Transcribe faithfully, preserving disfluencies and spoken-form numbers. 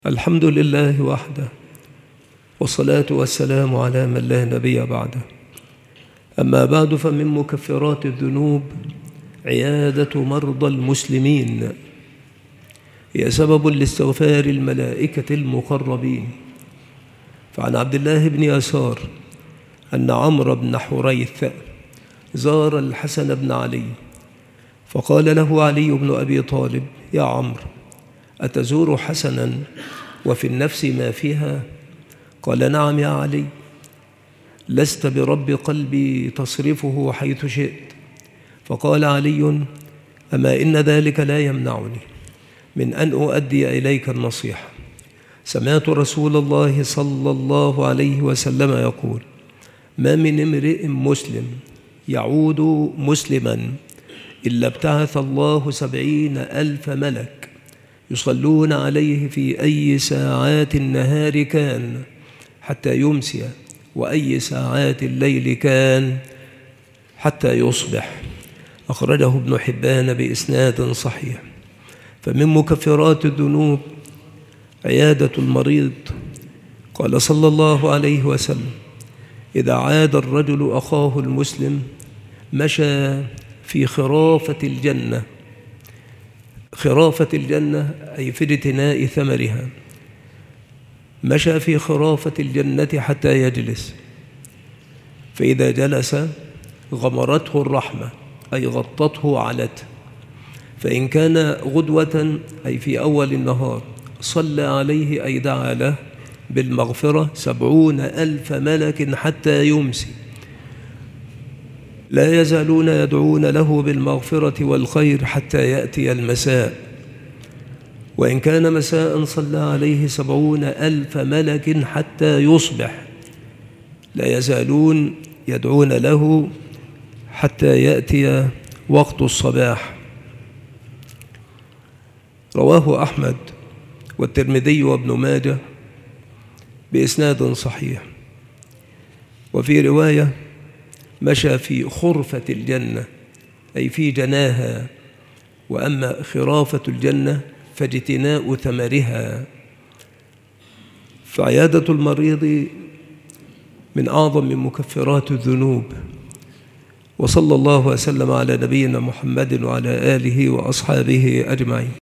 الحمد لله وحده، والصلاة والسلام على من لا نبي بعده. أما بعد، فمن مكفرات الذنوب عيادة مرضى المسلمين، هي سبب لاستغفار الملائكة المقربين. فعن عبد الله بن يسار أن عمرو بن حريث زار الحسن بن علي، فقال له علي بن أبي طالب: يا عمرو، أتزور حسنا وفي النفس ما فيها؟ قال: نعم يا علي، لست برب قلبي تصرفه حيث شئت. فقال علي: أما إن ذلك لا يمنعني من أن أؤدي إليك النصيحة. سمعت رسول الله صلى الله عليه وسلم يقول: ما من امرئ مسلم يعود مسلما إلا ابتعث الله سبعين ألف ملك يصلون عليه في أي ساعات النهار كان حتى يمسي، وأي ساعات الليل كان حتى يصبح. أخرجه ابن حبان بإسناد صحيح. فمن مكفرات الذنوب عيادة المريض. قال صلى الله عليه وسلم: إذا عاد الرجل أخاه المسلم مشى في خرافة الجنة. خرافة الجنة أي في اجتناء ثمرها. مشى في خرافة الجنة حتى يجلس، فإذا جلس غمرته الرحمة أي غطته علته. فإن كان غدوة أي في أول النهار صلى عليه أي دعا له بالمغفرة سبعون ألف ملك حتى يمسي، لا يزالون يدعون له بالمغفرة والخير حتى يأتي المساء. وإن كان مساء صلى عليه سبعون ألف ملك حتى يصبح، لا يزالون يدعون له حتى يأتي وقت الصباح. رواه أحمد والترمذي وابن ماجه بإسناد صحيح. وفي رواية: مشى في خرفة الجنة أي في جناها، وأما خرافة الجنة فاجتناء ثمرها. فعيادة المريض من أعظم من مكفرات الذنوب. وصلى الله وسلم على نبينا محمد وعلى آله وأصحابه أجمعين.